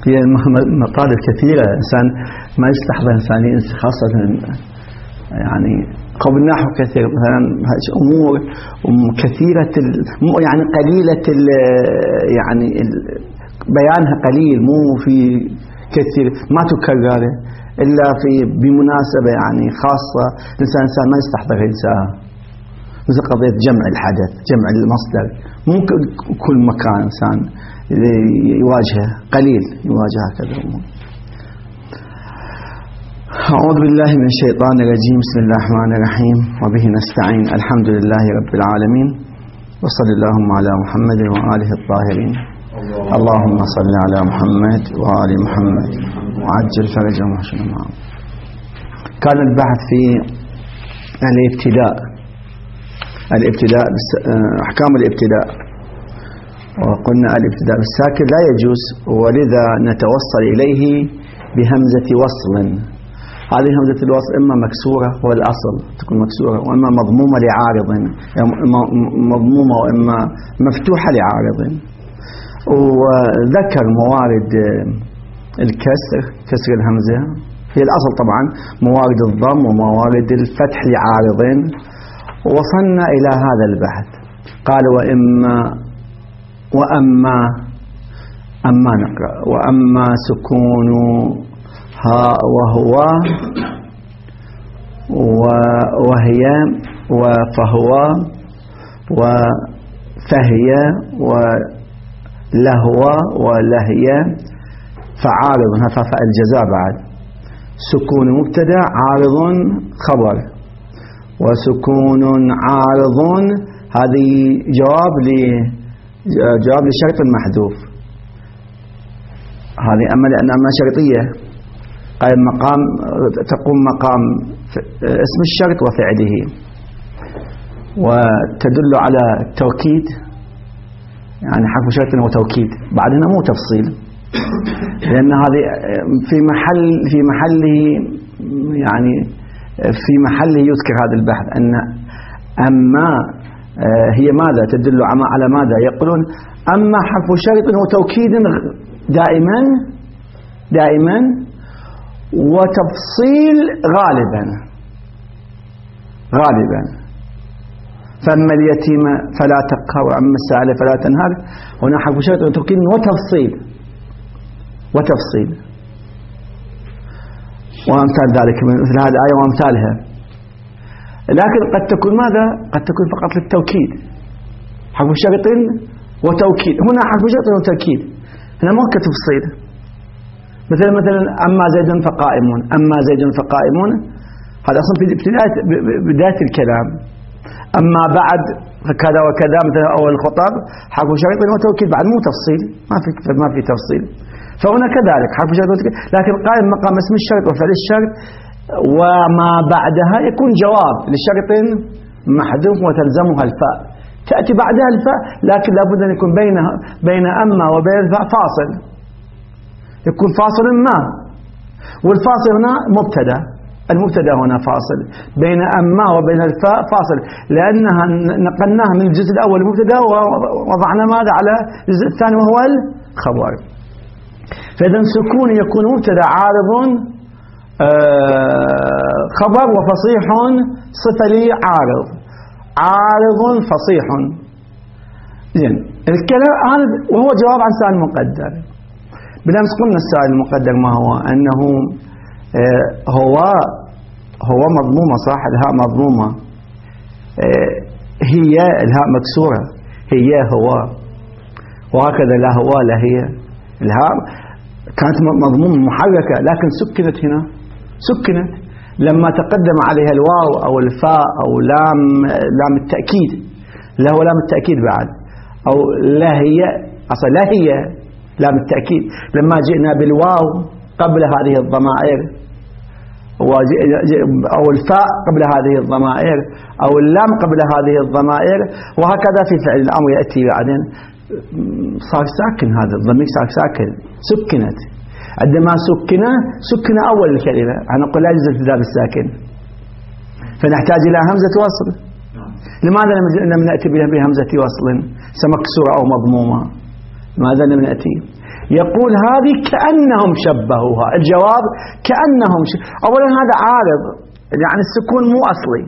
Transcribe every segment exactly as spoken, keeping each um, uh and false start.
هي مطالب كثيرة إنسان ما يستحضر إنسان خاصة يعني قبل نحو كثير مثلا أمور كثيرة يعني قليلة يعني بيانها قليل مو في كثير ما تكرر إلا في بمناسبة يعني خاصة الإنسان إنسان ما يستحضر إنسان مثل قضية جمع الحدث جمع المصدر مو كل مكان إنسان يواجهه قليل يواجه كذا أمور. أعوذ بالله من الشيطان الرجيم بسم الله الرحمن الرحيم وبه نستعين الحمد لله رب العالمين وصلى اللهم على محمد وآله الطاهرين اللهم صل على محمد وآل محمد وعجل فرجهم وحشنا معهم. كان البحث في الابتداء الابتداء أحكام الابتداء وقلنا الابتداء بالساكن لا يجوز ولذا نتوصل إليه بهمزة وصل. هذه همزة الوصل إما مكسورة هو الأصل تكون مكسورة وإما مضمومة لعارض إما مضمومة وإما مفتوحة لعارض. وذكر موارد الكسر كسر الهمزة هي الأصل طبعا موارد الضم وموارد الفتح لعارضين. وصلنا إلى هذا البحث قال وإما وأما أما نقرأ وأما سكون ها وهو وهي وفهو وفهي ولهو ولهي فعارض هذا الجزاء بعد سكون مبتدا عارض خبر وسكون عارض هذه جواب ل جواب للشرط المحذوف. هذه أما لأن أما شرطية قائم مقام تقوم مقام اسم الشرط وفعله وتدل على التوكيد يعني حرف شرط وتوكيد بعد هنا مو تفصيل لأن هذه في محل في محله يعني في محله يذكر هذا البحث أن أما هي ماذا تدل على ماذا يقولون أما حرف شرط وتوكيد دائما دائما وتفصيل غالبا غالبا فأما اليتيم فلا تقهر وأما السائل فلا تنهر هنا حرف شرط وتوكيد وتفصيل وتفصيل وأمثال ذلك مثل هذه الآية وأمثالها. لكن قد تكون ماذا قد تكون فقط للتوكيد حرف شرط وتوكيد هنا حرف شرط وتوكيد هنا مو كتفصيل مثلا مثلا أما زيد فقائمون أما زيد فقائمون هذا أصلا في بداية بداية الكلام. أما بعد كذا وكذا مثلا أول الخطاب حرف شرط وتوكيد بعد مو تفصيل ما في ما في تفصيل. فهنا كذلك حرف شرط وتوكيد لكن قائم مقام اسم الشرط وفعل الشرط وما بعدها يكون جواب لشرط محذوف وتلزمها الفاء تأتي بعدها الفاء لكن لابد أن يكون بينها بين أما وبين الفاء فاصل يكون فاصل ما والفاصل هنا مبتدا المبتدا هنا فاصل بين أما وبين الفاء فاصل لأنها نقلناها من الجزء الأول المبتدا ووضعنا ماذا على الجزء الثاني وهو الخبر. فإذا سكون يكون مبتدا عارض آه خبر وفصيح صفة لي عارض عارض فصيح زين الكلام هذا وهو جواب عن سائل مقدر. بالأمس قلنا السائل المقدر ما هو أنه آه هو هو مضمومة صح الهاء مضمومة آه هي الهاء مكسورة هي هو وهكذا لا هو لا هي الهاء كانت مضمومة محركة لكن سكنت هنا سكنت لما تقدم عليها الواو أو الفاء أو لام لام التأكيد لا هو لام التأكيد بعد أو لا هي أصلا لا هي لام التأكيد لما جئنا بالواو قبل هذه الضمائر أو الفاء قبل هذه الضمائر أو اللام قبل هذه الضمائر وهكذا في فعل الأمر يأتي بعدين صار ساكن هذا الضمير صار ساكن سكنت عندما سكن سكن أول الكلمة أنا نقول لا يجوز الابتداء بالساكن فنحتاج إلى همزة وصل. لماذا لم نأتي بهمزة وصل سمكسورة أو مضمومة لماذا لم نأتي يقول هذه كأنهم شبهوها. الجواب كأنهم ش... أولا هذا عارض، يعني السكون مو أصلي.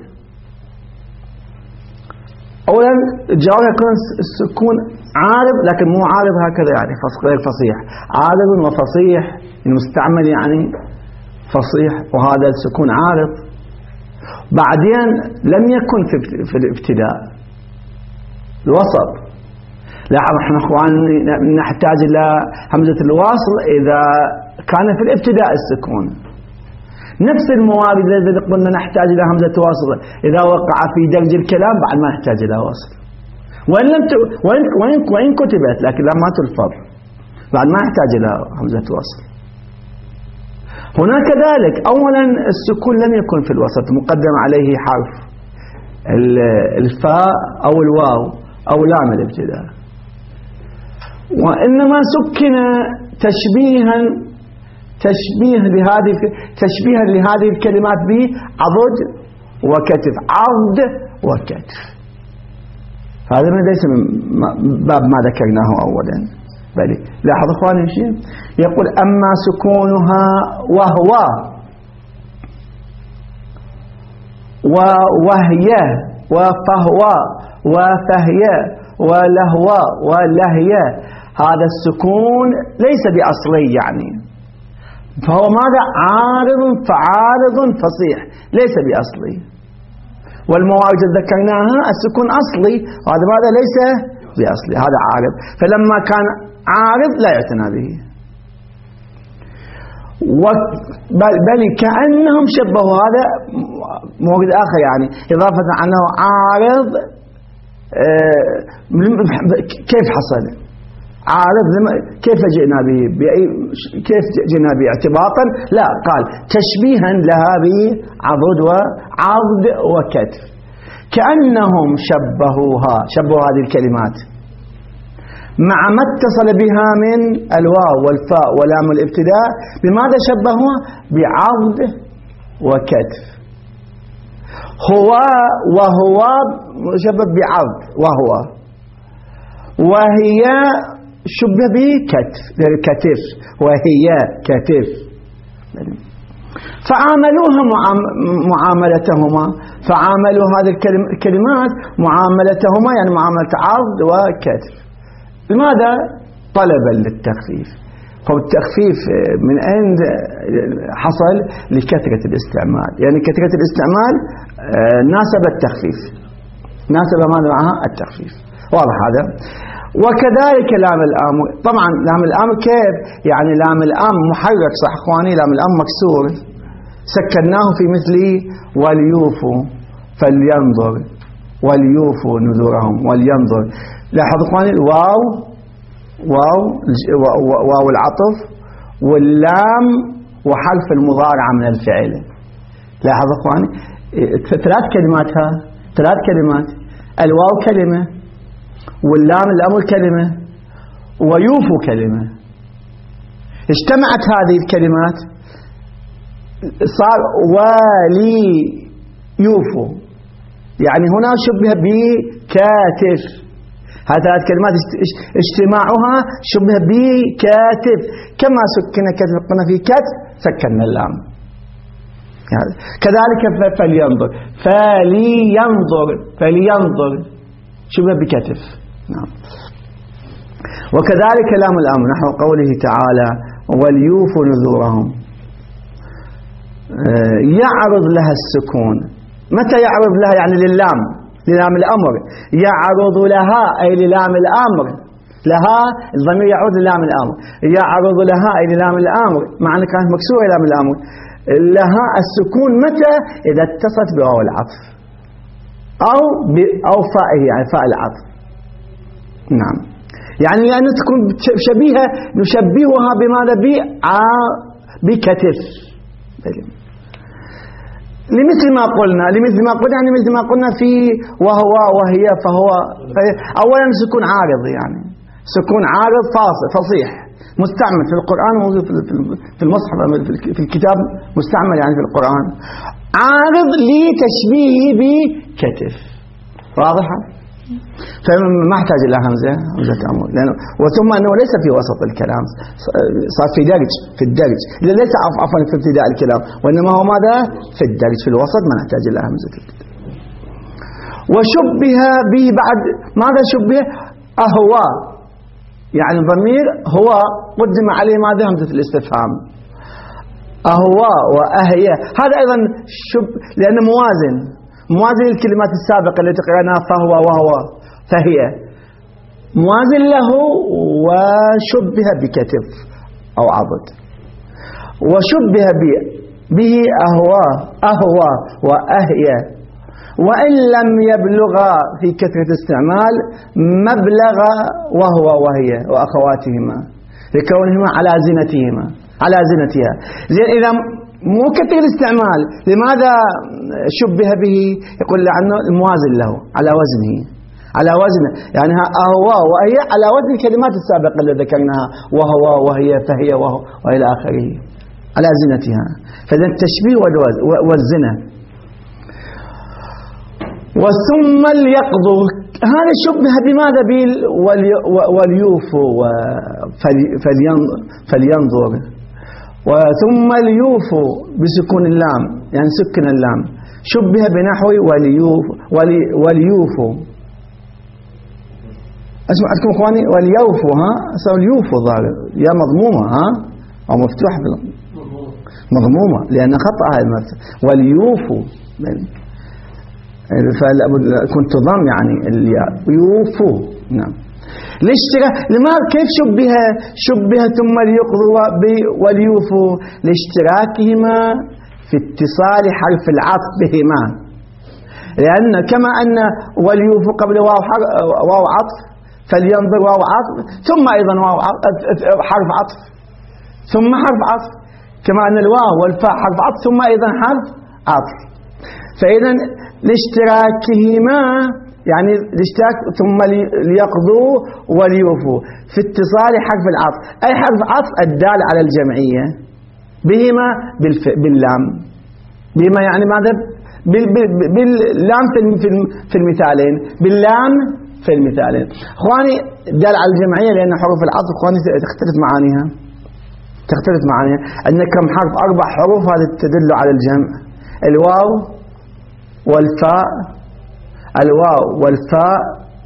أولا الجواب يكون السكون عارض، لكن مو عارض هكذا يعني غير فصيح. عارض وفصيح المستعمل يعني فصيح، وهذا السكون عارض. بعدين لم يكن في الابتداء، الوسط. لاحظ احنا اخواني نحتاج الى همزة الوصل اذا كان في الابتداء السكون. نفس الموارد الذي قلنا نحتاج الى همزة وصل اذا وقع في درج الكلام، بعد ما نحتاج الى وصل. وان لم ت... وان وان وان كتبت لكن لما تلفظ بعد ما يحتاج الى همزة وصل. هنا كذلك اولا السكون لم يكن في الوسط، مقدم عليه حرف الفاء او الواو او لام الابتداء، وانما سكن تشبيها تشبيه لهذه تشبيها لهذه الكلمات بعضد وكتف. عضد وكتف هذا ليس من باب ما ذكرناه اولا. بل لاحظ اخواني شيء يقول اما سكونها وهو ووهي وفهو وفهي ولهو ولهي، هذا السكون ليس بأصلي يعني، فهو ماذا؟ عارض فعارض فصيح، ليس بأصلي. والمواعيد ذكرناها السكون أصلي، وهذا ماذا؟ ليس بأصلي، هذا عارض. فلما كان عارض لا يعتنى به. بل كأنهم شبهوا، هذا موجود آخر يعني إضافة عنه عارض. كيف حصل عارض؟ كيف جئنا به؟ كيف جئنا به اعتباطا؟ لا، قال تشبيها لها بعضد وعضد وكتف. كأنهم شبهوها، شبهوا هذه الكلمات مع ما اتصل بها من الواو والفاء ولام الابتداء. بماذا شبهوها؟ بعضد وكتف. هو وهو شبه بعضد وهو، وهي شبه بكتف كتف، وهي كتف. فعاملوها معاملتهما، فعاملوا هذه الكلمات معاملتهما يعني معاملة عضد وكتف. لماذا؟ طلبا للتخفيف. فالتخفيف من أين حصل؟ لكثرة الاستعمال، يعني كثرة الاستعمال ناسب التخفيف، ناسب ماذا معها؟ التخفيف. واضح هذا؟ وكذلك لام الأمر. طبعا لام الأمر كيف؟ يعني لام الأمر محرك، صح اخواني؟ لام الأمر مكسور، سكناه في مثل وليوفوا فلينظر، وليوفوا نذورهم ولينظر. لاحظ اخواني الواو واو واو العطف، واللام وحرف المضارعة من الفعل. لاحظ اخواني ثلاث كلماتها، ثلاث كلمات، الواو كلمة، واللام الأمر كلمة، ويوفو كلمة. اجتمعت هذه الكلمات صار ولي يوفو، يعني هنا شبه بكاتف. هذه ثلاث كلمات اجتماعها شبه بكاتف، كما سكن كتف قلنا في كتف سكننا اللام. يعني كذلك فلينظر، فلينظر فلينظر شبه بكتف. نعم. وكذلك لام الأمر نحو قوله تعالى وليوفوا نذورهم، يعرض لها السكون. متى يعرض لها؟ يعني للام، للام الأمر. يعرض لها أي للام الأمر، لها الضمير يعود للام الأمر. يعرض لها أي للام الأمر، مع أن كانت مكسورة لام الأمر. لها السكون متى؟ إذا اتصلت بواو العطف أو أو فائه، يعني فاء العطف. نعم، يعني لأن تكون شبيهة، نشبهها بماذا؟ بكتف. لمثل ما قلنا لمثل ما قلنا يعني مثل ما قلنا في وهو وهي فهو. أولا سكون عارض، يعني سكون عارض فاصل فصيح مستعمل في القرآن، موجود في المصحف في الكتاب، مستعمل يعني في القرآن، عارض لتشبيه بكتف. واضحة؟ فما احتاج إلى همزة همزة تأمل، لأنه وثم أنه ليس في وسط الكلام، صار في درج في الدرج، ليس عفوا في ابتداء الكلام، وإنما هو ماذا؟ في الدرج في الوسط، ما نحتاج إلى همزة الكلام. وشبه به بعد ماذا شبه؟ أهوى، يعني ضمير هو قدم عليه ماذا؟ همزة الاستفهام. أهوى وأهي، هذا أيضا شب، لأنه موازن موازن الكلمات السابقة التي قرأناها، فهو وهو فهي، موازن له. وشبه بكتف أو عضد. وشبه به أهوى أهوى وأهي، وإن لم يبلغا في كثرة استعمال مبلغ وهو وهي وأخواتهما لكونهما على زنتهما على زنتها. زين، إذا مو كثير الاستعمال، لماذا شبه به؟ يقول لأنه الموازن له على وزنه على وزنه، يعني هو وهي على وزن الكلمات السابقة اللي ذكرناها، وهو وهي فهي وهو وإلى آخره على زنتها. فإذا التشبيه والزنة. وثم اليقظوا، هذا شبه بماذا؟ بال وليوفوا فلينظر. وثم اليوفوا بسكون اللام، يعني سكن اللام، شبه بنحو وليوف وليوفوا. اسمع عندكم اخواني وليوفوا، ها سو اليوفوا ظاهر يا مضمومه، ها او مفتوح مضمومه لان خطا هاي وليوفوا، فلا بد تكون تضم يعني الياء يوفوا. نعم. الاشتراك لماذا كيف شبه شبه ثم ليقضوا وليوفوا؟ لاشتراكهما في اتصال حرف العطف بهما، لأن كما أن وليوفوا قبل واو واو عطف، فلينظر واو عطف، ثم أيضا واو حرف عطف، ثم حرف عطف، كما أن الواو والفاء حرف عطف، ثم أيضا حرف عطف. فإذا لاشتراكهما يعني الاشتراك ثم ليقضوا وليوفوا في اتصال حرف العطف، أي حرف عطف الدال على الجمعية بهما باللام، بهما يعني ماذا؟ باللام في المثالين، باللام في المثالين. اخواني الدال على الجمعية لأن حروف العطف اخواني تختلف معانيها تختلف معانيها أن كم حرف؟ أربع حروف، هذه تدل على الجمع، الواو والفاء الواو والفاء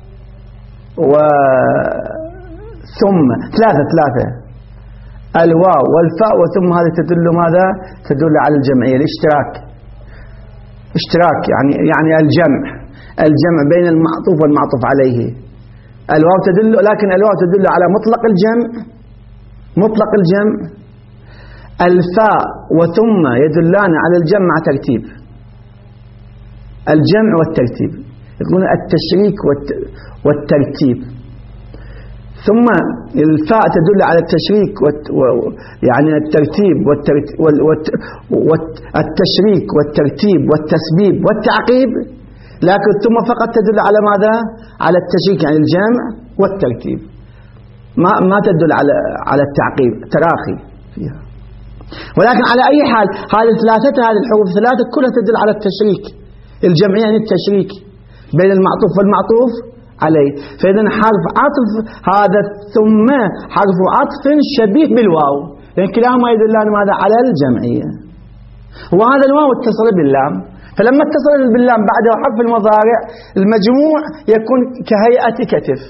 وثم ثلاثة ثلاثة الواو والفاء وثم، هذه تدل ماذا؟ تدل على الجمعية، الاشتراك اشتراك يعني يعني الجمع الجمع بين المعطوف والمعطوف عليه. الواو تدل، لكن الواو تدل على مطلق الجمع مطلق الجمع. الفاء وثم يدلان على الجمع مع ترتيب، الجمع والترتيب، يقولون التشريك والترتيب. ثم الفاء تدل على التشريك يعني الترتيب والتشريك والترتيب والتسبيب والتعقيب، لكن ثم فقط تدل على ماذا؟ على التشريك يعني الجمع والترتيب، ما ما تدل على على التعقيب، تراخي فيها. ولكن على أي حال هذه الثلاثة هذه الحروف الثلاثة كلها تدل على التشريك، الجمعية يعني التشريك بين المعطوف والمعطوف عليه. فإذا حرف عطف هذا ثم حرف عطف شبيه بالواو، لأن كلاهما يدلان ماذا؟ على الجمعية. وهذا الواو اتصل باللام، فلما اتصل باللام بعده حرف المضارع المجموع يكون كهيئة كتف،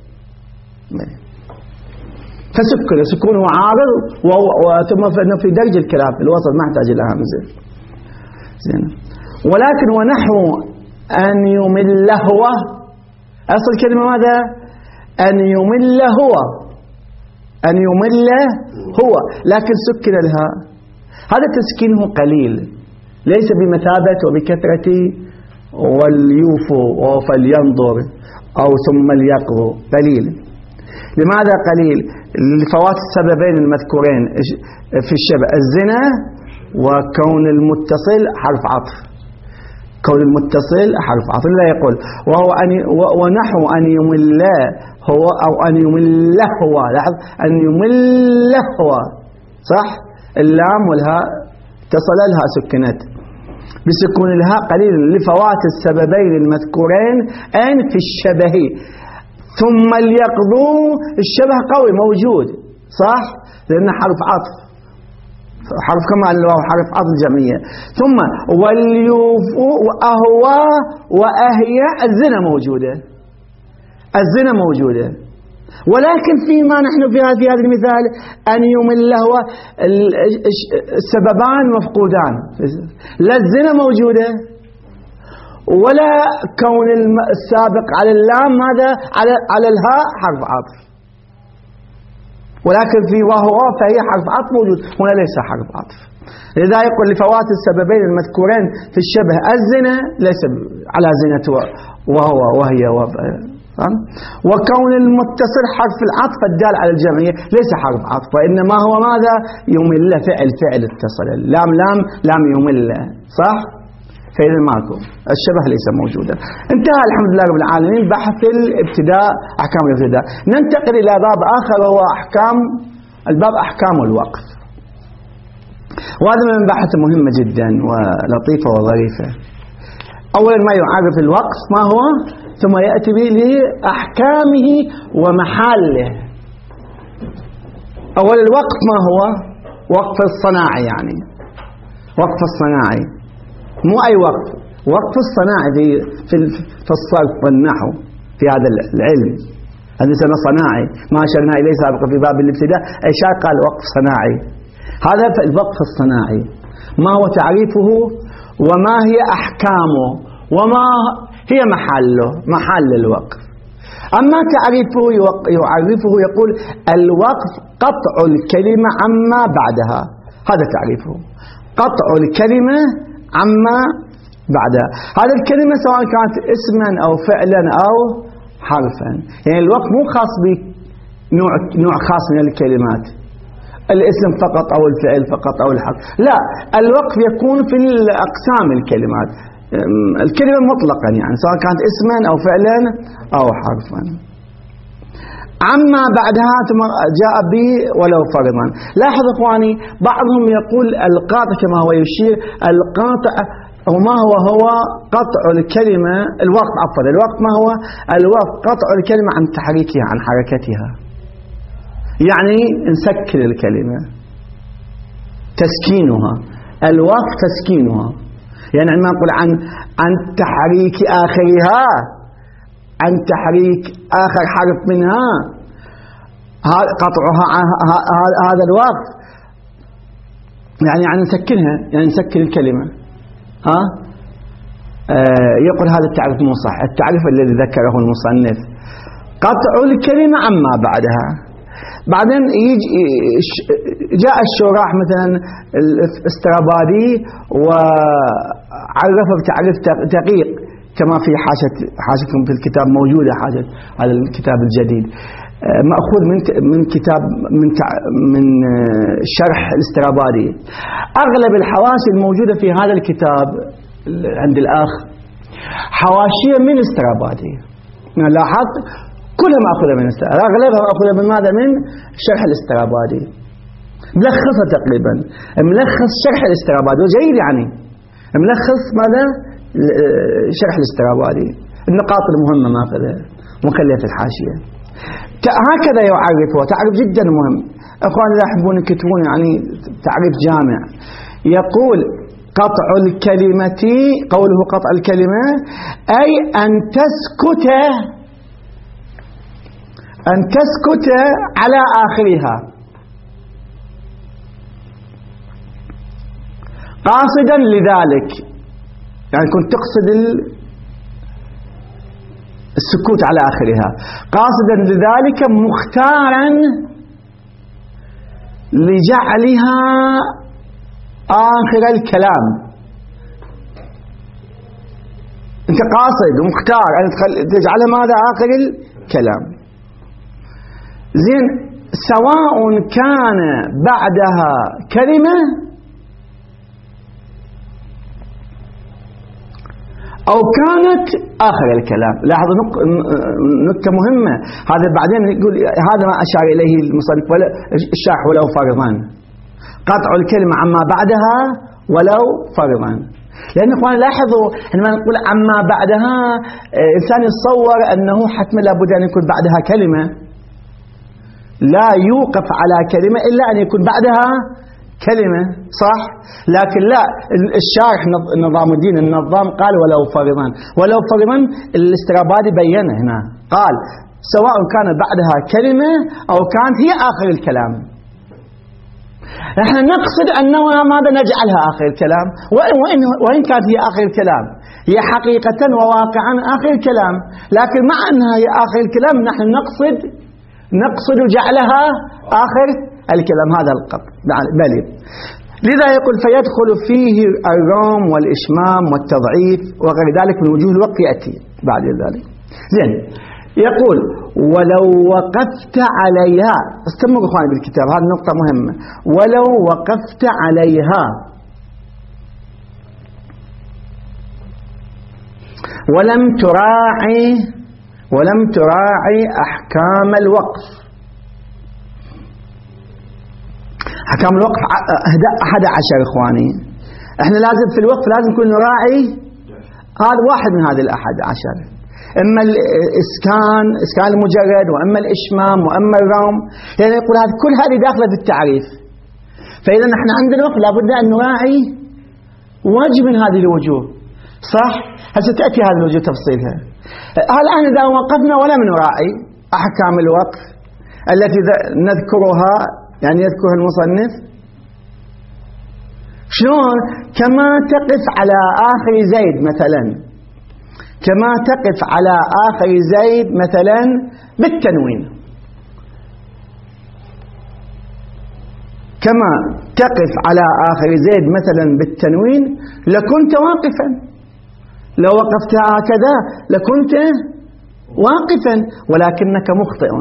فسكن سكون وعارض، وثم في درج الكلام في الوسط ما يحتاج إلى همزة. زين. ولكن ونحو أن يمل هو، أصل الكلمة ماذا؟ أن يمل هو أن يمل هو، لكن سكن الهاء، هذا تسكينه قليل ليس بمثابة وبكثرة وليوفوا وفلينظر أو ثم ليقضوا، قليل. لماذا قليل؟ لفوات السببين المذكورين في الشبه، الزنا وكون المتصل حرف عطف، كون المتصل حرف عطف. لا يقول وهو أن ونحو أن يمل هو أو أن يمل هو، لاحظ أن يمل هو صح، اللام والهاء اتصل لها سكنت. بسكون الهاء قليل لفوات السببين المذكورين أين في الشبه. ثم ليقضوا الشبه قوي موجود صح لأنه حرف عطف، حرف كما الواو حرف عطف جمعية. ثم وليوفوا وأهوى وأهيا الزنا موجودة، الزنا موجودة، ولكن فيما نحن في هذا المثال أن يمل هو السببان مفقودان، لا الزنا موجودة ولا كون السابق على اللام ماذا على على الهاء حرف عطف، ولكن في وهو فهي حرف عطف موجود، هنا ليس حرف عطف. لذا يقول لفوات السببين المذكورين في الشبه الزنا ليس على زنة وهو وهي وكون المتصل حرف العطف الدال على الجمعية ليس حرف عطف، وإنما هو ماذا يمل فعل فعل اتصل، لام لام لام يمل صح. فإذا ماكو الشبه ليس موجودا. انتهى الحمد لله رب العالمين بحث الابتداء أحكام الابتداء. ننتقل إلى باب آخر وهو أحكام الباب أحكام الوقف، وهذا من بحث مهمة جدا ولطيفة وظريفة. أولا ما يعرف الوقف ما هو، ثم يأتي به لأحكامه ومحاله. أول الوقف ما هو؟ وقف الصناعي، يعني وقف الصناعي مو أي وقف، وقف الصناعي في في الصرف والنحو في هذا العلم، هذا سنة صناعي ما أشرنا إليه سابقا في باب الابتداء. أي شيء قال وقف صناعي، هذا الوقف الصناعي ما هو تعريفه وما هي أحكامه وما هي محله محل الوقف. أما تعريفه يعرفه يقول الوقف قطع الكلمة عما بعدها، هذا تعريفه، قطع الكلمة عما بعدها. هذه الكلمة سواء كانت اسما أو فعلا أو حرفا، يعني الوقف مو خاص بنوع نوع خاص من الكلمات، الاسم فقط أو الفعل فقط أو الحرف، لا، الوقف يكون في الأقسام الكلمات، الكلمة مطلقا يعني سواء كانت اسما أو فعلا أو حرفا. عما بعدها جاء به ولو فرضا. لاحظ اخواني بعضهم يقول القاطع كما هو يشير القاطع وما هو هو قطع الكلمة الوقف عفوا الوقف ما هو الوقف قطع الكلمة عن تحريكها عن حركتها، يعني نسكن الكلمة تسكينها، الوقف تسكينها، يعني عندما نقول عن عن تحريك آخرها عن تحريك آخر حرف منها قطعها هذا الوقف، يعني يعني نسكنها يعني نسكن الكلمة. ها آه يقول هذا التعريف مو صح، التعريف الذي ذكره المصنف قطع الكلمة عما بعدها. بعدين يجي جاء الشراح مثلا الاسترابادي وعرفه بتعريف دقيق كما في حاشة حاشتكم في الكتاب موجودة حاجة على الكتاب الجديد، مأخوذ من من كتاب من من شرح الاسترابادي. أغلب الحواشي الموجودة في هذا الكتاب عند الأخ حواشية من الاسترابادي، لاحظت كلها مأخوذة من الاسترابادي، أغلبها مأخوذة من ماذا؟ من شرح الاسترابادي، ملخصة تقريبا، ملخص شرح الاسترابادي وجيد يعني ملخص ماذا؟ شرح الاسترابادي، النقاط المهمة ماخذها مخليها في الحاشية. هكذا يعرفه تعريف جدا مهم. اخواني لا يحبون يكتبون يعني تعريف جامع. يقول قطع الكلمة، قوله قطع الكلمة أي أن تسكت أن تسكت على آخرها قاصدا لذلك، يعني كنت تقصد السكوت على آخرها قاصدا لذلك مختارا لجعلها آخر الكلام. أنت قاصد ومختار أن تجعلها ماذا؟ آخر الكلام. زين، سواء كان بعدها كلمة أو كانت آخر الكلام. لاحظوا نقطة مهمة، هذا بعدين يقول هذا ما أشار إليه المصنف ولا الشارح ولو فرضان، قطع الكلمة عما بعدها ولو فرضا. لأن إخوان لاحظوا عندما نقول عما بعدها إنسان يتصور أنه حتما لابد أن يكون بعدها كلمة، لا يوقف على كلمة إلا أن يكون بعدها كلمة، صح؟ لكن لا، الشارح نظام الدين النظام قال ولو فرضا. ولو فرضا الاسترابادي بيّنه هنا، قال سواء كان بعدها كلمة أو كانت هي آخر الكلام. نحن نقصد أنه ماذا نجعلها آخر الكلام، وإن, وإن كانت هي آخر الكلام هي حقيقة وواقعا آخر الكلام، لكن مع أنها هي آخر الكلام نحن نقصد نقصد جعلها آخر الكلام. هذا القصد. بل لذا يقول فيدخل فيه الرام والإشمام والتضعيف وغير ذلك من وجوه الوقت يأتي بعد ذلك. زين، يقول ولو وقفت عليها، استمروا إخواني بالكتاب، هذه نقطة مهمة. ولو وقفت عليها ولم تراعي ولم تراعي أحكام الوقف. أحكام الوقف أحد عشر إخواني، إحنا لازم في الوقف لازم نكون نراعي هذا واحد من هذه الأحد عشر، إما الإسكان إسكان المجرد، وإما الإشمام، وإما الرام. يعني يقول هذا كل هذه داخلة في التعريف. فإذا نحن عندنا الوقف لابد أن نراعي وجه من هذه الوجوه، صح؟ هسه تأتي هذه الوجوه تفصيلها. الآن إذا وقفنا ولم نراعي أحكام الوقف التي نذكرها، يعني يذكرها المصنف، شلون؟ كما تقف على آخر زيد مثلا، كما تقف على آخر زيد مثلا بالتنوين، كما تقف على آخر زيد مثلا بالتنوين لكنت واقفا، لو وقفت هكذا لكنت واقفا، ولكنك مخطئ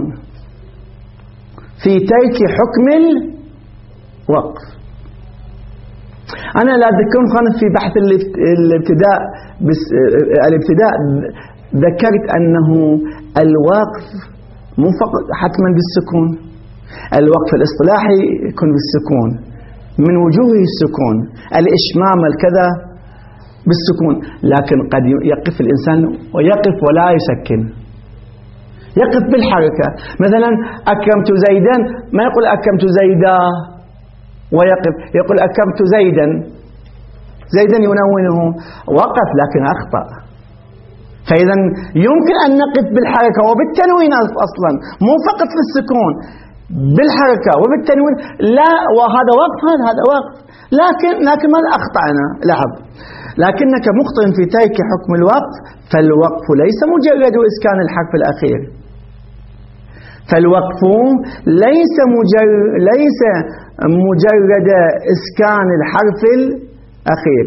في ترك حكم الوقف. أنا لا أذكركم في بحث الابتداء الابتداء ذكرت أنه الوقف مو فقط حتما بالسكون، الوقف الاصطلاحي يكون بالسكون من وجوهه السكون، الإشمام الكذا بالسكون، لكن قد يقف الإنسان ويقف ولا يسكن، يقف بالحركة. مثلا أكرمت زيدا، ما يقول أكرمت زيدا ويقف، يقول أكرمت زيدا، زيدا ينونه، وقف لكن أخطأ. فإذا يمكن أن نقف بالحركة وبالتنوين أصلا، مو فقط في السكون، بالحركة وبالتنوين، لا وهذا وقف، هذا وقف، لكن لكن ماذا أخطأنا؟ لاحظ، لكنك مخطئ في ترك حكم الوقف. فالوقف ليس مجرد إسكان الحرف الأخير، فالوقف ليس مجرد ليس مجرد إسكان الحرف الأخير،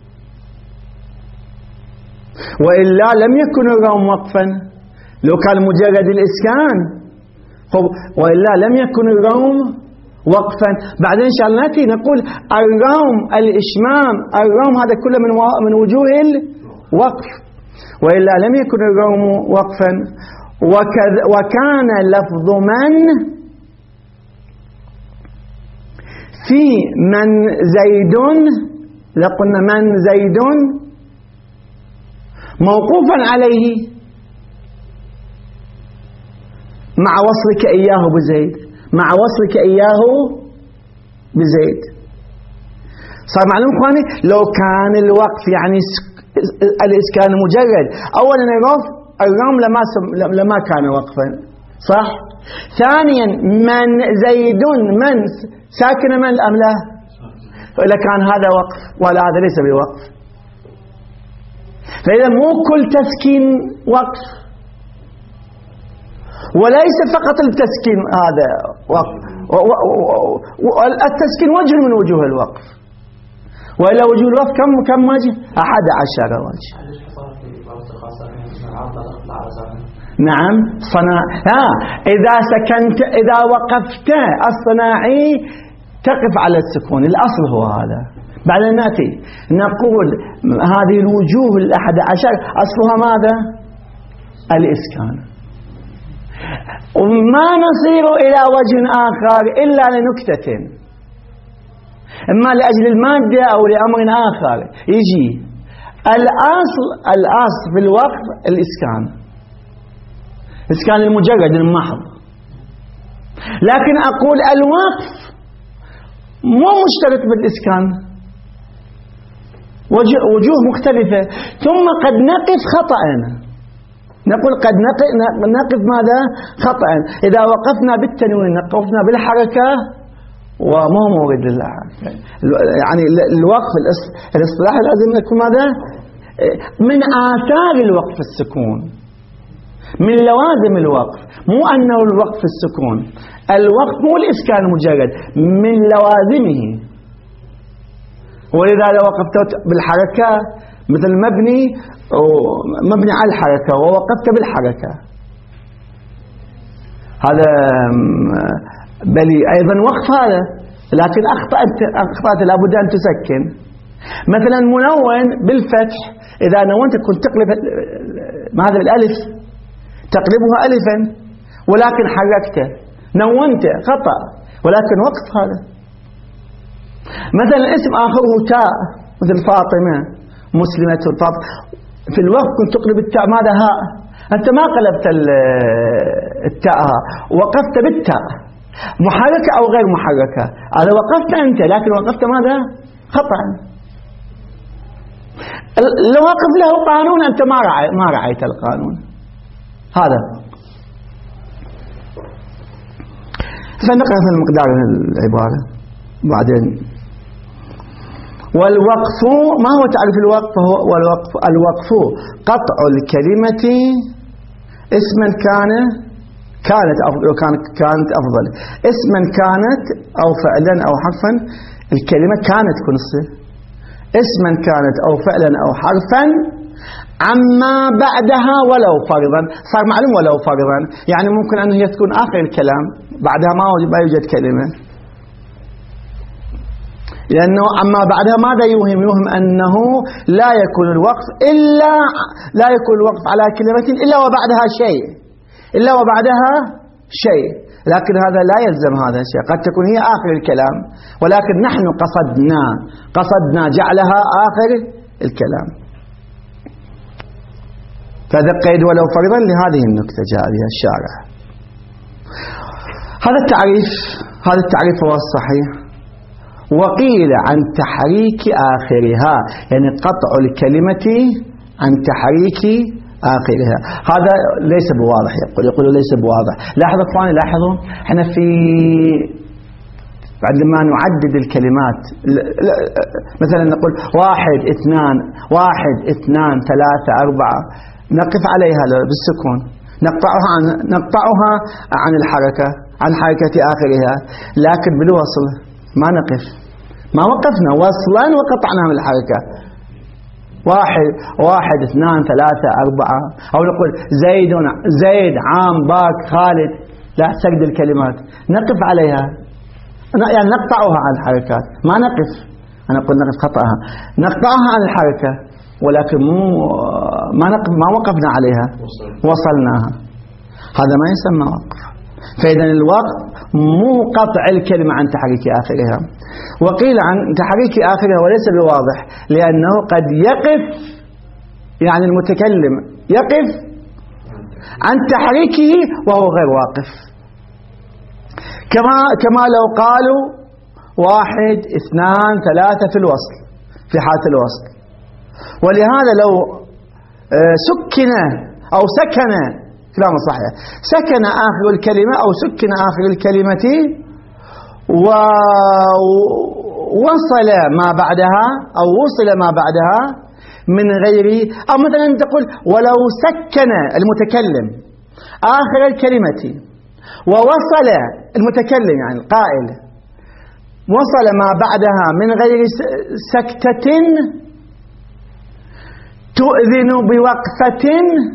وإلا لم يكن الروم وقفا. لو كان مجرد الإسكان وإلا لم يكن الروم وقفا. بعدين إن شاء الله نأتي نقول الروم، الإشمام، الروم هذا كله من من وجوه الوقف، وإلا لم يكن الروم وقفا. وكان لفظ من في من زيد، لقلنا من زيد موقوفا عليه مع وصلك إياه بزيد، مع وصلك إياه بزيد. صار معلوم إخواني؟ لو كان الوقف يعني الإسكان مجرد، أولا الرف الرام لما لما كان وقفا، صح؟ ثانيا من زيد، من ساكن من أم لا؟ فإذا كان هذا وقف ولا هذا ليس بوقف. فإذا مو كل تسكين وقف، وليس فقط التسكين هذا وقف، التسكين وجه من وجوه الوقف، وإلا وجوه الوقف كم كم وجه؟ أحد عشر وجه. نعم صنع. ها إذا سكنت، إذا وقفت الصناعي تقف على السكون، الأصل هو هذا. بعدين نأتي نقول هذه الوجوه الأحد عشر أصلها ماذا؟ الإسكان. وما نصير إلى وجه آخر إلا لنكتة، إما لأجل المادة أو لأمر آخر يجي. الأصل الأصل في الوقف الإسكان، إسكان المجرد المحض. لكن أقول الوقف مو مشترط بالإسكان، وجوه مختلفة. ثم قد نقف خطأ، نقول قد نقف ماذا خطأ. إذا وقفنا بالتنوين وقفنا بالحركة وما هو مورد لله. يعني الوقف الاصطلاح لازم يكون ماذا؟ من آثار الوقف السكون، من لوازم الوقف، مو أنه الوقف السكون. الوقف مو الإسكان المجرد، من لوازمه. ولذا لو وقفت بالحركة مثل مبني مبني على الحركة ووقفت بالحركة، هذا بلي أيضا وقف هذا، لكن أخطأت أخطأت لابد أن تسكن. مثلا منون بالفتح، إذا نونت كنت تقلب هذا الألف تقلبها ألفا، ولكن حركته نونت خطأ، ولكن وقف هذا. مثلا اسم آخره تاء مثل فاطمة مسلمة فاطمة، في الوقف كنت تقلب التاء ماذا هاء، أنت ما قلبت التاء، وقفت بالتاء محركة أو غير محركة، هذا وقفت أنت، لكن وقفت ماذا خطأ. الواقف له قانون، أنت ما رعي ما رعيت القانون هذا. فنقرأ في المقدار العبارة بعدين. والوقف، ما هو تعريف الوقف؟ هو والوقف الوقف قطع الكلمة اسما كان كانت أفضل كانت كانت أفضل اسما كانت أو فعلا أو حرفا. الكلمة كانت كنصة، اسما كانت أو فعلا أو حرفا عما بعدها ولو فرضا. صار معلوم ولو فرضا، يعني ممكن أن هي تكون آخر الكلام، بعدها ما يوجد كلمة، لأنه عما بعدها ماذا يوهم؟ يوهم أنه لا يكون الوقف إلا لا يكون الوقف على كلمة إلا وبعدها شيء، إلا وبعدها شيء. لكن هذا لا يلزم هذا الشيء، قد تكون هي آخر الكلام، ولكن نحن قصدنا قصدنا جعلها آخر الكلام. فهذا قيد ولو فرضا لهذه النكتة جاء بها الشارع. هذا التعريف هذا التعريف هو الصحيح. وقيل عن تحريك آخرها، يعني قطع الكلمة عن تحريك آخرها. هذا ليس بواضح، يقول يقول ليس بواضح. لاحظوا اخواني، لاحظوا احنا في عندما نعدد الكلمات مثلا نقول واحد اثنان واحد اثنان ثلاثة أربعة، نقف عليها بالسكون، نقطعها عن نقطعها عن الحركة عن حركة آخرها، لكن بالوصل ما نقف، ما وقفنا وصلا وقطعنا من الحركة. واحد واحد اثنان ثلاثة أربعة، أو نقول زيد زيد عام باك خالد، لا سجد الكلمات نقف عليها، يعني نقطعها عن الحركات، ما نقف. أنا أقول نقف خطأها، نقطعها عن الحركة، ولكن مو ما نقف ما وقفنا عليها، وصلناها. هذا ما يسمى وقف. فإذا الوقف مو قطع الكلمة عن تحريك آخرها. وقيل عن تحريك آخرها وليس بواضح، لأنه قد يقف، يعني المتكلم يقف عن تحريكه وهو غير واقف، كما كما لو قالوا واحد اثنان ثلاثة في الوصل، في حالة الوصل. ولهذا لو سكن أو سكن كلام صحيح، سكن آخر الكلمة أو سكن آخر الكلمة ووصل ما بعدها أو وصل ما بعدها من غير، أو مثلا تقول ولو سكن المتكلم آخر الكلمة ووصل المتكلم يعني القائل وصل ما بعدها من غير سكتة تؤذن بوقفة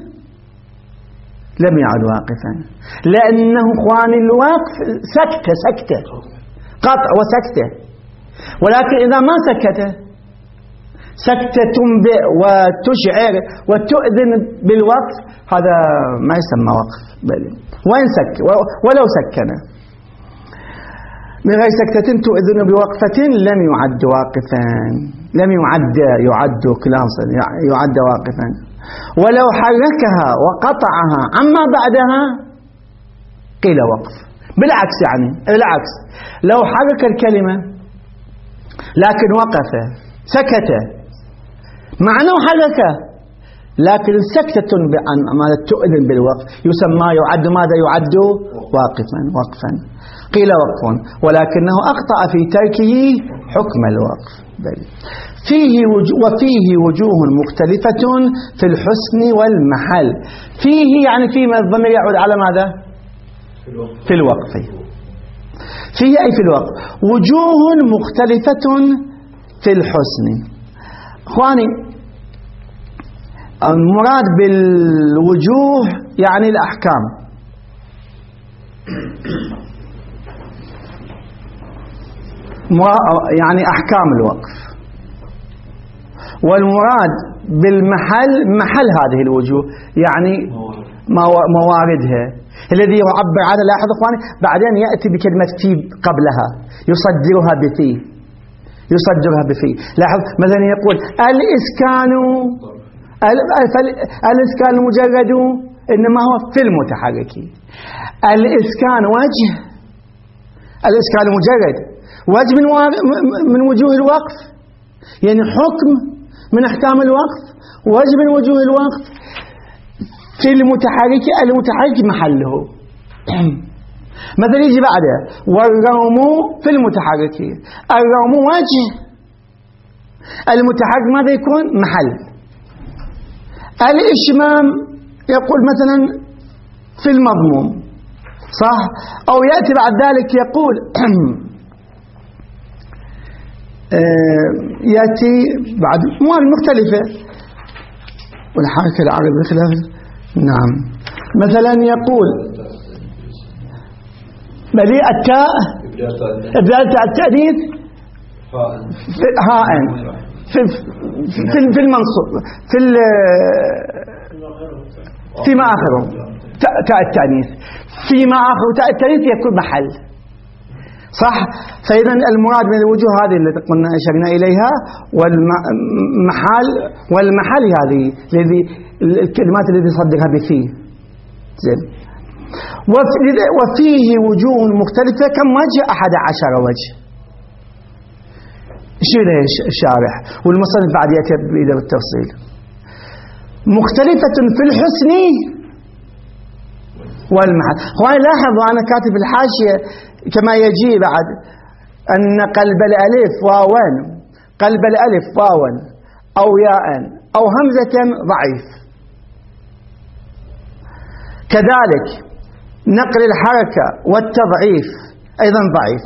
لم يعد واقفا، لأنه اخواني الوقف سكتة سكتة قطع وسكتة. ولكن إذا ما سكت سكتة تنبئ وتشعر وتؤذن بالوقف، هذا ما يسمى وقف، بل وين سك ولو سكن. من غير سكتة تؤذن بوقفة لم يعد واقفا، لم يعد يعد كلاسا يعد واقفا. ولو حركها وقطعها عما بعدها قيل وقف. بالعكس يعني بالعكس، لو حرك الكلمة لكن وقف سكت مع أنه حرك لكن سكتة ماذا تؤذن بالوقف يسمى يعد ماذا يعد واقفا وقفا قيل وقف، ولكنه أخطأ في تركه حكم الوقف. بل فيه وجو وفيه وجوه مختلفة في الحسن والمحل. فيه يعني فيه من الضمير يعود على ماذا؟ في الوقف. فيه أي في الوقف وجوه مختلفة في الحسن. اخواني المراد بالوجوه يعني الأحكام، يعني أحكام الوقف. والمراد بالمحل محل هذه الوجوه يعني مواردها الذي يعبر عنه. لاحظ اخواني بعدين يأتي بكلمة في قبلها يصدرها بفي، يصدرها بفي. لاحظ مثلا يقول الإسكان، الإسكان المجرد إنما هو في المتحرك. الإسكان وجه، الإسكان المجرد وجه من, من وجوه الوقف، يعني حكم من أحكام الوقف، وجه من وجوه الوقف. في المتحرك، المتحرك محله مثلا يجي بعده والروم في المتحرك، الروم وجه، المتحرك ماذا يكون؟ محل. الإشمام يقول مثلا في المضموم صح، أو يأتي بعد ذلك يقول يأتي بعد أمور مختلفة والحركة العربية خلاف. نعم مثلا يقول بلي التاء إبدال تاء التأنيث هاء في في في المنصوب في فيما آخره تاء التأنيث، فيما آخره تاء التأنيث يكون محل صح. فإذا المراد من الوجوه هذه اللي قلنا أشرنا إليها والمحل، والمحل هذه الذي الكلمات التي صدقها بفيه زين. وفيه وجوه مختلفة كم وجه؟ أحد عشر وجه. شو له الشارح والمصنف بعد يأتي بإذا بالتفصيل. مختلفة في الحسن والمحل. اخواني لاحظوا أنا كاتب الحاشية كما يجي بعد أن قلب الألف واوا، قلب الألف واوا أو ياء أو همزة ضعيف. كذلك نقل الحركة والتضعيف أيضا ضعيف.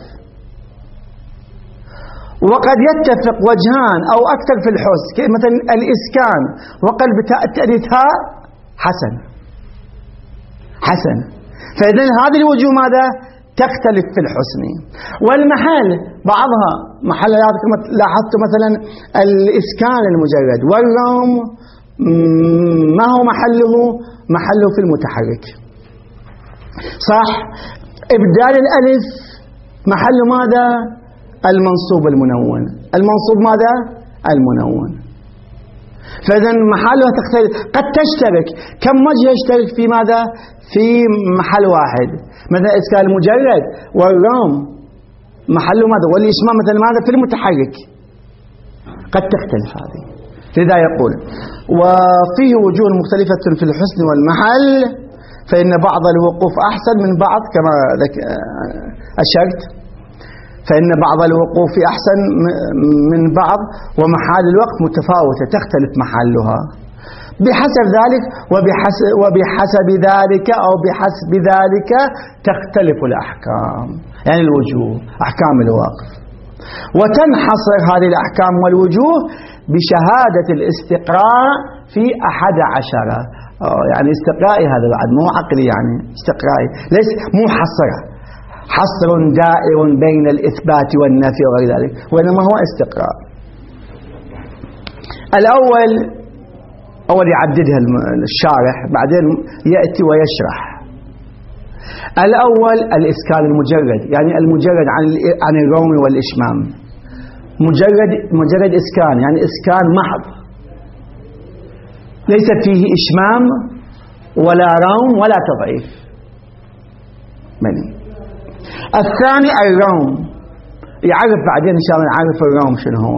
وقد يتفق وجهان أو أكثر في الحسن مثلا الإسكان وقلب التأنيث هاء حسن حسن. فإذن هذه الوجوه ماذا؟ تختلف في الحسن. والمحل بعضها محلات لاحظت مثلا الإسكان المجرد والروم ما هو محله؟ محله في المتحرك صح. إبدال الألف محل ماذا؟ المنصوب المنون. المنصوب ماذا؟ المنون. فإذا محلها تختلف، قد تشترك. كم وجه يشترك في ماذا؟ في محل واحد مثلا إسكان المجرد والروم محله ماذا؟ والإشمام مثلا ماذا؟ في المتحرك قد تختلف هذه. لذا يقول وفيه وجوه مختلفة في الحسن والمحل، فإن بعض الوقوف أحسن من بعض كما أشرت، فإن بعض الوقوف أحسن من بعض، ومحال الوقت متفاوتة تختلف محلها بحسب ذلك، وبحسب, وبحسب ذلك أو بحسب ذلك تختلف الأحكام، يعني الوجوه أحكام الوقف. وتنحصر هذه الأحكام والوجوه بشهادة الاستقراء في أحد عشر. يعني استقرائي هذا بعد مو عقلي، يعني استقرائي ليس مو حصره حصر دائر بين الإثبات والنفي وغير ذلك، وإنما هو استقراء. الأول أول يعددها الشارح بعدين يأتي ويشرح. الأول الإسكان المجرد، يعني المجرد عن عن الروم والإشمام، مجرد مجرد إسكان، يعني إسكان محض ليس فيه إشمام ولا روم ولا تضعيف. بني. الثاني الروم، يعرف بعدين إن شاء الله نعرف الروم شنو هو.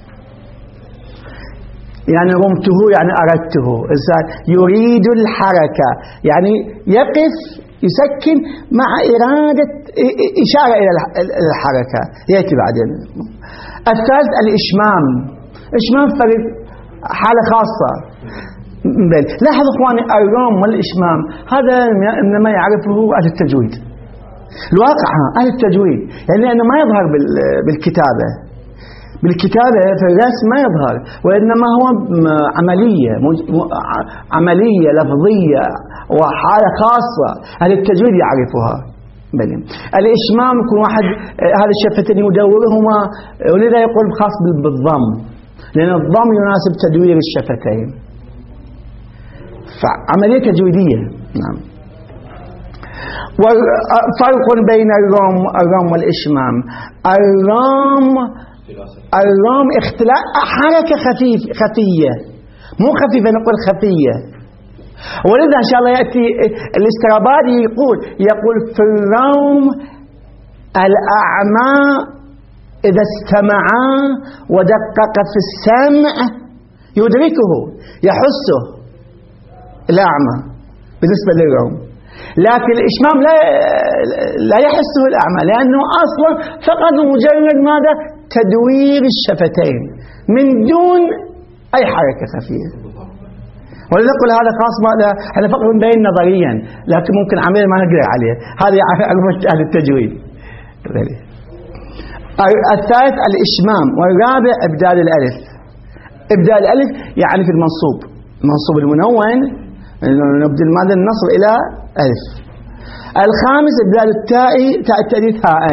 يعني رمته يعني أردته، يريد الحركة يعني يقف يسكن مع إرادة إشارة إلى الحركة، يأتي بعدين. الثالث الإشمام، إشمام فرق حالة خاصة. لاحظوا إخواني الروم والإشمام هذا إنما يعرفه أهل التجويد، الواقع أهل التجويد، يعني لأنه ما يظهر بالكتابة، بالكتابة في الرسم ما يظهر، وإنما هو عملية عملية لفظية وحالة خاصة أهل التجويد يعرفها. بلي. الإشمام يكون واحد هذا الشفتين يدورهما، ولذا يقول خاص بالضم، لأن الضم يناسب تدوير الشفتين، فعملية تجويدية. نعم. وفرق بين الروم الروم والإشمام، الروم الروم اختلاف حركة خفيف خفية، مو خفيفة، نقول خفية. ولذا إن شاء الله يأتي الاسترابادي يقول يقول في الروم الأعمى إذا استمعا ودقق في السمع يدركه، يحسه الأعمى بالنسبة للروم، لكن الإشمام لا لا يحسه الأعمى، لأنه أصلا فقط مجرد ماذا؟ تدوير الشفتين من دون أي حركة خفية. ولذا نقول هذا خاص ماذا؟ احنا فقط نبين نظريا، لكن ممكن عمليا ما نقدر عليه، هذه أهل التجويد. الثالث الإشمام، والرابع إبدال الألف. إبدال الألف يعني في المنصوب، المنصوب المنون نبدل ماذا؟ النصب إلى ألف. الخامس إبدال التاء، تاء التأنيث هاء.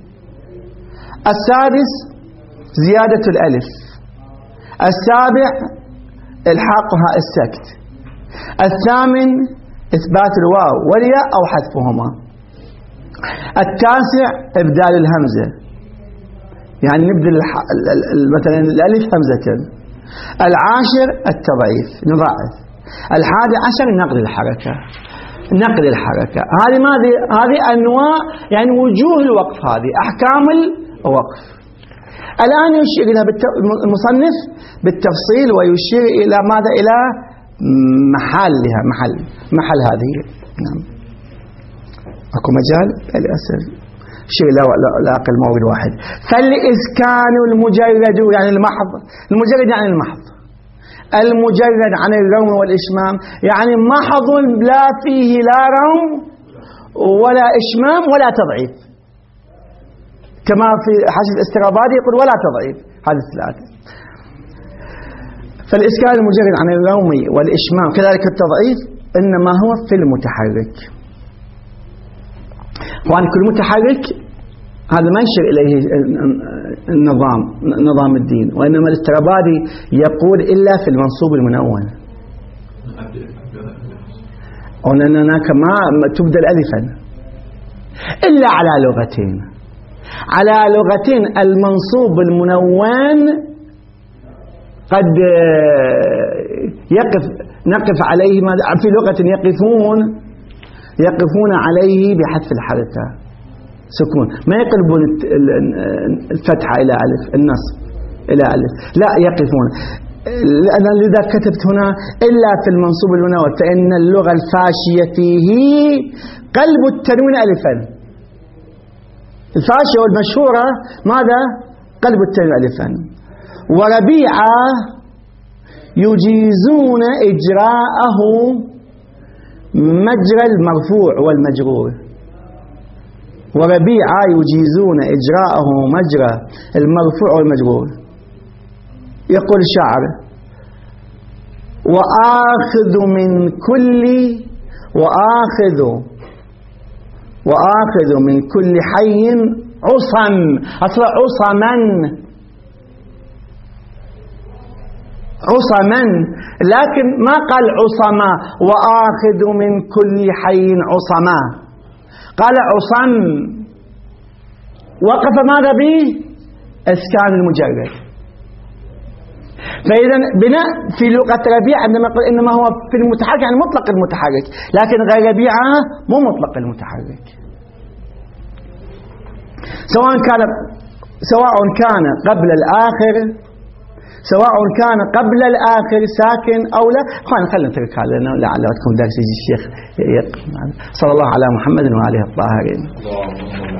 السادس زيادة الألف. السابع الحاقها السكت. الثامن إثبات الواو والياء أو حذفهما. التاسع إبدال الهمزة، يعني نبدل مثلا الألف همزة. العاشر التضعيف نضاعف. الحادي عشر نقل الحركة، نقل الحركة. هذه ماذا؟ هذه أنواع يعني وجوه الوقف، هذه أحكام الوقف. الآن يشير إلى المصنف بالتفصيل ويشير إلى ماذا؟ إلى محلها، محل محل هذه. نعم. أكو مجال الأسر شيء لا لا أقل موضوع واحد. فالإسكان المجرد يعني المحض، المجرد يعني المحض، المجرد عن الروم والإشمام يعني محض لا فيه لا روم ولا إشمام ولا تضعيف، كما في حاشية الاسترابادي يقول ولا تضعيف، هذه الثلاثة. فالإسكان المجرد عن الروم والإشمام كذلك التضعيف إنما هو في المتحرك. وعن كل متحرك هذا ما يشير إليه النظام نظام الدين، وإنما الاسترابادي يقول إلا في المنصوب المنون، وأن هناك ما تبدل ألفا إلا على لغتين، على لغتين المنصوب المنون قد يقف نقف عليه في لغة يقفون يقفون عليه بحذف الحركة سكون، ما يقلبون الفتحة إلى ألف، النصب إلى ألف، لا يقفون. لأن لذا كتبت هنا إلا في المنصوب المنون، فإن اللغة الفاشية فيه قلب التنوين ألفا، الفاشية والمشهورة ماذا؟ قلب التنوين ألفا. وربيعة يجيزون إجراءه مجرى المرفوع والمجرور، وربيعة يجيزون إجراءه مجرى المرفوع والمجرور. يقول الشاعر: وآخذ من كل وآخذ وآخذ من كل حي عصم، أصلا عصما عصما، لكن ما قال عصما، وآخذ من كل حي عصما، قال عصن، وقف ماذا به؟ إسكان المجرد. فإذا بناء في لغة ربيعة عندما يقول إنما هو في المتحرك يعني مطلق المتحرك، لكن غير ربيعة مو مطلق المتحرك، سواء كان سواء كان قبل الآخر سواء كان قبل الآخر ساكن أو لا. خلينا خلينا نترك هذا لعل تكون درس الشيخ. صلى الله على محمد وعلى آله الطاهرين.